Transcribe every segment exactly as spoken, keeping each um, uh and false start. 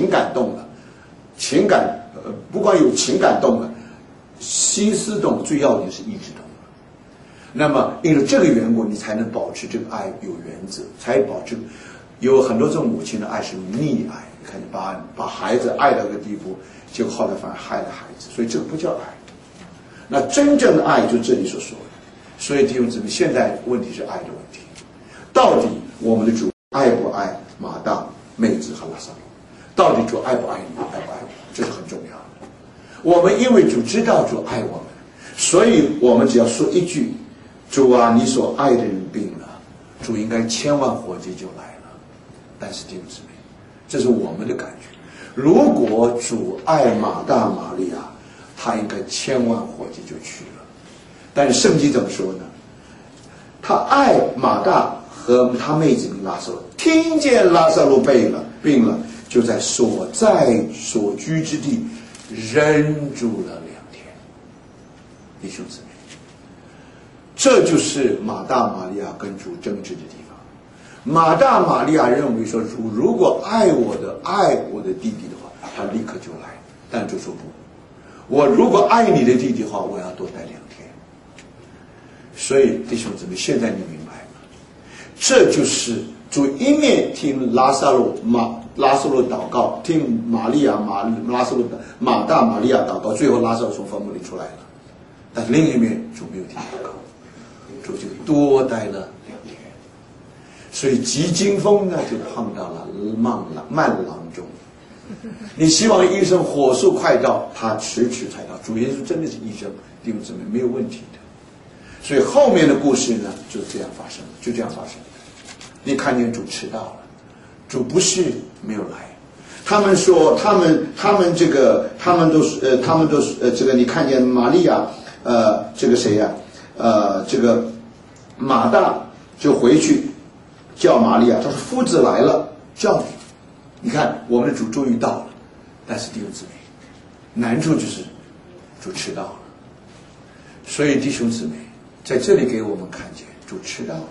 情感动了，情感呃，不光有情感动了，心思动了，最要紧是意志动了。那么因为这个缘故，你才能保持这个爱有原则，才保持。有很多这种母亲的爱是溺爱，你看你把把孩子爱到一个地步，结果后来反而害了孩子，所以这个不叫爱。那真正的爱就这里所说的。所以弟兄姊妹，现在问题是爱的问题，到底我们的主爱不爱马大、妹子和拉撒路？到底主爱不爱你，爱不爱我？这是很重要的。我们因为主知道主爱我们，所以我们只要说一句：主啊，你所爱的人病了，主应该千万火急就来了。但是弟兄姊妹，这是我们的感觉。如果主爱马大、玛利亚，他应该千万火急就去了。但是圣经怎么说呢？他爱马大和他妹子拉撒路，听见拉撒路病了，病了，就在所在所居之地忍住了两天。弟兄姊妹，这就是马大、玛利亚跟主争执的地方。马大、玛利亚认为说，主如果爱我的爱我的弟弟的话，他立刻就来。但主说不，我如果爱你的弟弟的话，我要多待两天。所以弟兄姊妹，现在你明白吗？这就是主一面听拉撒路马拉撒路祷告，听玛利亚马拉撒路的马大、玛利亚祷告，最后拉撒路从坟墓里出来了。但是另一面主没有听祷告，主就多待了两天。所以急惊风呢，就碰到了慢郎慢郎中。你希望医生火速快到，他迟迟才到。主耶稣真的是医生，弟兄姊妹没有问题的。所以后面的故事呢，就这样发生，就这样发生。你看见主迟到了，主不是没有来。他们说，他们他们这个，他们都是呃，他们都是呃，这个你看见玛利亚，呃，这个谁呀、啊？呃，这个马大就回去叫玛利亚，他说夫子来了，叫你。你看我们的主终于到了，但是弟兄姊妹，难处就是主迟到了。所以弟兄姊妹，在这里给我们看见主迟到了。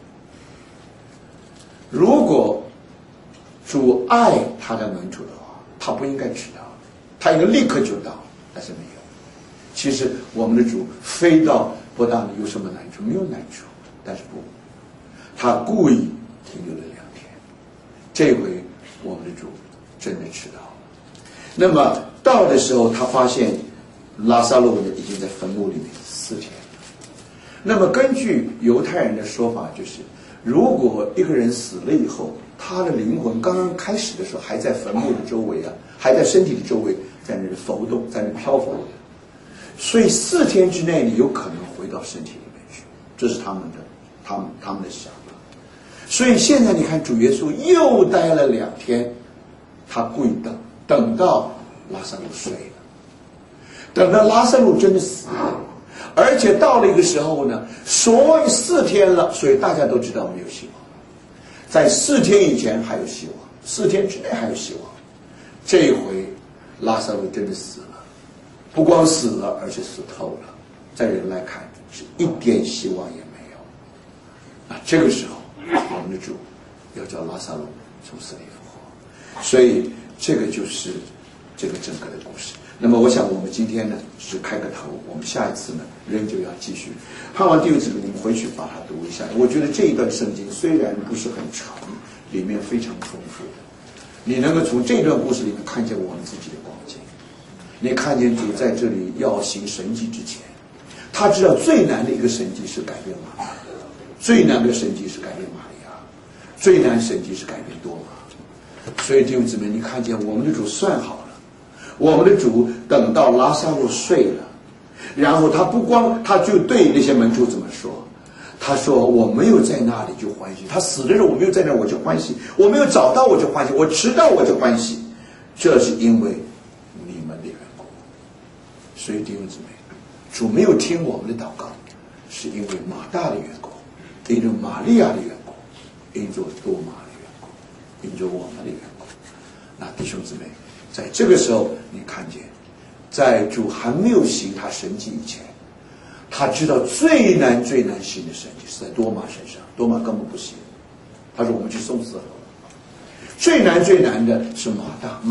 如果主爱他的门徒的话，他不应该迟到，他应该立刻就到，但是没有。其实我们的主非到不到有什么难处？没有难处，但是不，他故意停留了两天。这回我们的主真的迟到了。那么到的时候，他发现拉撒路呢已经在坟墓里面四天了。那么根据犹太人的说法，就是如果一个人死了以后，他的灵魂刚刚开始的时候还在坟墓的周围啊，还在身体的周围，在那里浮动，在那里漂浮的。所以四天之内，你有可能回到身体里面去，这是他们的、他们、他们的想法。所以现在你看，主耶稣又待了两天，他故意等，等到拉撒路睡了，等到拉撒路真的死了。而且到了一个时候呢，所以四天了，所以大家都知道没有希望。在四天以前还有希望，四天之内还有希望。这一回拉撒路真的死了，不光死了，而且死透了。在人来看，是一点希望也没有。那这个时候，我们的主要叫拉撒路从死里复活。所以这个就是这个整个的故事。那么我想我们今天呢只是开个头，我们下一次呢仍旧要继续。盼望弟兄姊妹你们回去把它读一下。我觉得这一段圣经虽然不是很长，里面非常丰富的，你能够从这段故事里面看见我们自己的光景。你看见主在这里要行神迹之前，他知道最难的一个神迹是改变玛利亚，最难的神迹是改变玛利亚，最难神迹是改变多玛。所以弟兄姊妹，你看见我们的主算好了，我们的主等到拉撒路睡了，然后他不光他就对那些门徒怎么说，他说我没有在那里就欢喜，他死的时候我没有在那我就欢喜，我没有找到我就欢喜，我迟到我就欢喜，这是因为你们的缘故。所以弟兄姊妹，主没有听我们的祷告，是因为马大的缘故，因为玛利亚的缘故，因着多玛的缘故，因着我们的缘故。那弟兄姊妹，在这个时候你看见，在主还没有行他神迹以前，他知道最难最难行的神迹是在多玛身上，多玛根本不行，他说我们去送死了。最难最难的是马大，马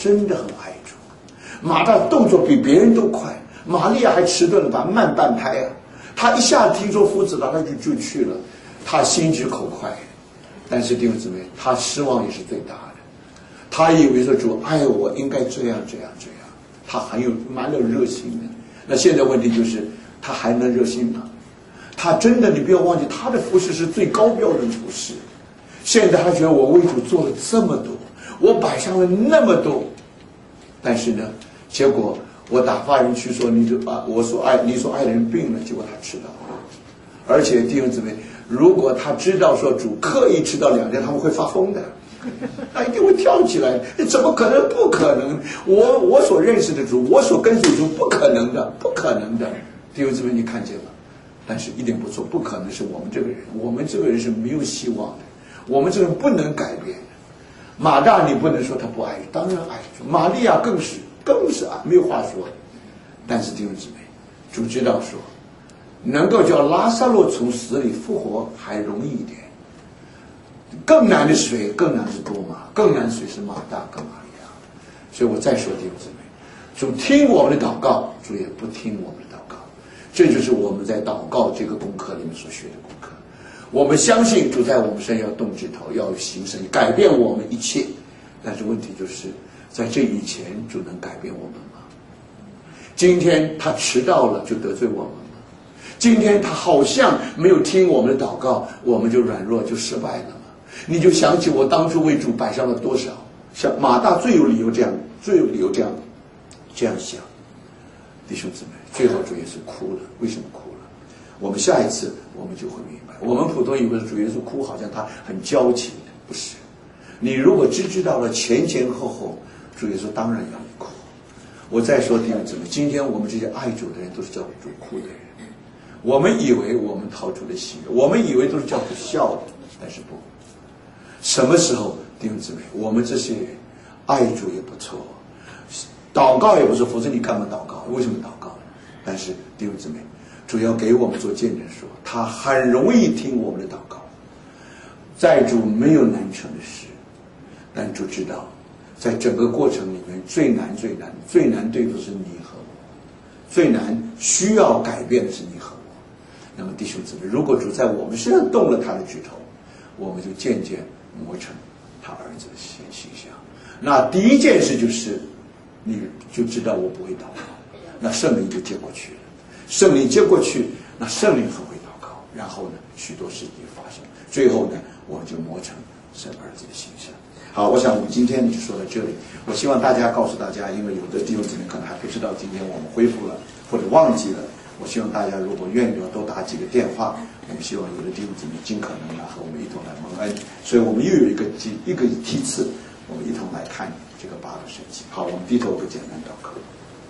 真的很爱主。马大动作比别人都快，玛利亚还迟钝了吧，慢半拍啊。他一下听说夫子了，他就就去了，他心直口快。但是弟兄姊妹，他失望也是最大的。他以为说主爱我，应该这样这样这样，他很有蛮有热心的。那现在问题就是，他还能热心吗？他真的，你不要忘记，他的服事是最高标准的服事。现在他觉得我为主做了这么多，我摆上了那么多，但是呢，结果我打发人去说，你就啊，我所爱你所爱的人病了，结果他知道了。而且弟兄姊妹，如果他知道说主刻意迟到两天，他们会发疯的，他一定会跳起来。怎么可能？不可能！我我所认识的主，我所跟随主，不可能的，不可能的。弟兄姊妹，你看见了？但是一点不错，不可能是我们这个人，我们这个人是没有希望的，我们这个人不能改变的。马大，你不能说他不爱，当然爱主。玛利亚更是更是爱，没有话说。但是弟兄姊妹，主知道说，能够叫拉撒路从死里复活还容易一点，更难的谁？更难是多马，更难谁是马大跟玛利亚。所以我再说弟兄姊妹，主听我们的祷告，主也不听我们的祷告。这就是我们在祷告这个功课里面所学的功课。我们相信主在我们身上要动指头，要行神，改变我们一切。但是问题就是，在这以前，主能改变我们吗？今天他迟到了，就得罪我们吗？今天他好像没有听我们的祷告，我们就软弱，就失败了吗？你就想起我当初为主摆上了多少？像马大最有理由这样，最有理由这样这样想。弟兄姊妹，最后主耶稣哭了，为什么哭了？我们下一次我们就会明白。我们普通以为主耶稣哭好像他很娇情的，不是。你如果只知道了前前后后，主耶稣当然要你哭。我再说弟兄姊妹，今天我们这些爱主的人都是叫主哭的人。我们以为我们讨主的喜悦，我们以为都是叫主笑的，但是不。什么时候弟兄姊妹，我们这些人爱主也不错，祷告也不错，否则你干嘛祷告？为什么祷告呢？但是弟兄姊妹，主要给我们做见证说，他很容易听我们的祷告。在主没有难成的事，但主知道，在整个过程里面最难最难最难对付的是你和我，最难需要改变的是你和我。那么弟兄姊妹，如果主在我们身上动了他的指头，我们就渐渐磨成他儿子的形象。那第一件事就是，你就知道我不会祷告，那圣灵就接过去了。圣灵接过去，那圣灵很会祷告，然后呢，许多事情就发生，最后呢，我们就磨成神儿子的形象。好，我想我们今天就说到这里。我希望大家告诉大家，因为有的弟兄姊妹可能还不知道今天我们恢复了或者忘记了。我希望大家如果愿意的话，多打几个电话。我们希望有的弟兄姊妹尽可能的和我们一同来蒙恩。所以我们又有一个一个梯次，我们一同来看这个八个神迹。好，我们低头不简单祷告。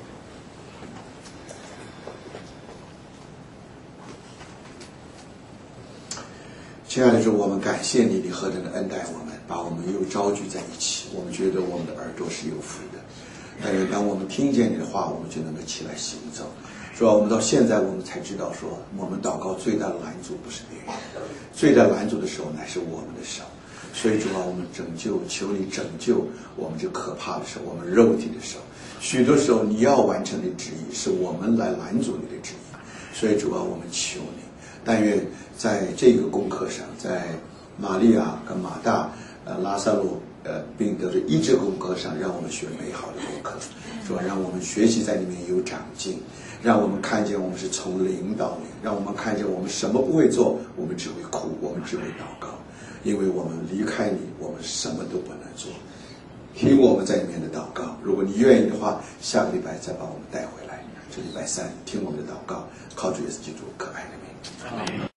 亲爱的主，我们感谢你，你何等的恩待我们，把我们又招聚在一起。我们觉得我们的耳朵是有福的，但是当我们听见你的话，我们就能够起来行走。主要我们到现在我们才知道说，我们祷告最大的拦阻不是别人，最大拦阻的时候乃是我们的手。所以主啊，我们拯救，求你拯救我们这可怕的手，我们肉体的手。许多时候你要完成的旨意，是我们来拦阻你的旨意。所以主啊，我们求你，但愿在这个功课上，在玛利亚跟马大、呃拉撒路呃并得的医治功课上，让我们学美好的功课，主啊，让我们学习在里面有长进，让我们看见我们是从零到零，让我们看见我们什么不会做，我们只会哭，我们只会祷告，因为我们离开你，我们什么都不能做。听我们在里面的祷告，如果你愿意的话，下个礼拜再把我们带回来。这礼拜三听我们的祷告，靠主耶稣基督可爱的名。